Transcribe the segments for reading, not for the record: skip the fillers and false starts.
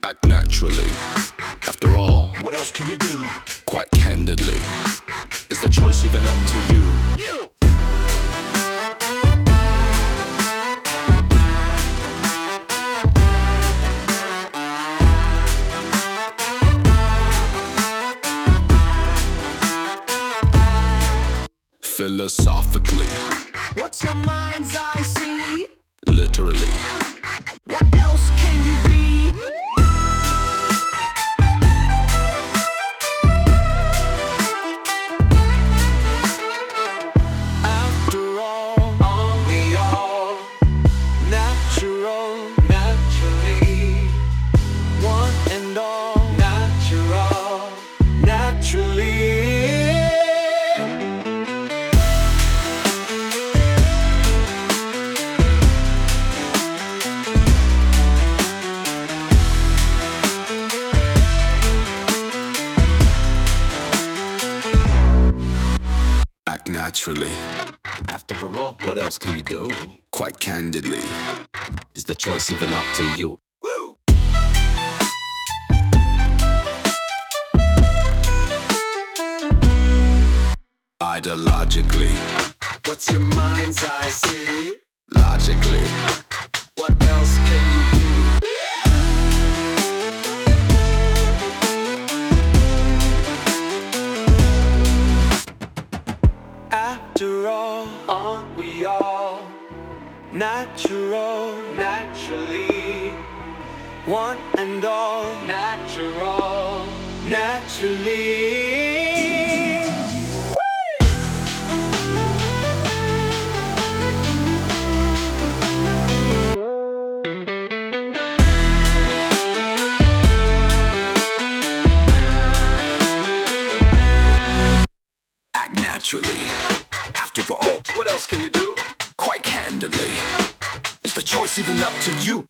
act naturally. After all, what else can you do? Quite candidly, is the choice even up to you? Philosophically, What's your mind's eye see? literally, What else can you be? After all, aren't we all natural? Naturally, one and all natural, naturally. act naturally. After all, what else can you do? Quite candidly, is the choice even up to you? Ideologically, What's your mind's eye see? logically, What else can you do? After all, aren't we all natural? Naturally, one and all natural, naturally. act naturally. After all, what else can you do? Quite candidly, is the choice even up to you?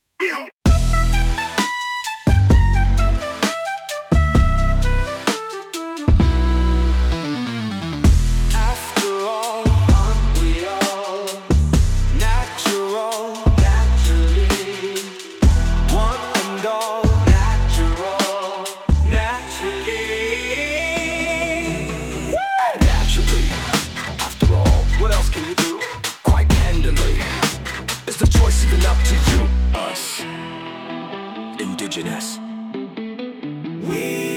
After all, aren't we all natural? Naturally, one and all natural, naturally. Naturally, after all, what else can you do? Quite candidly, is the choice even up to you? Us, indigenous. We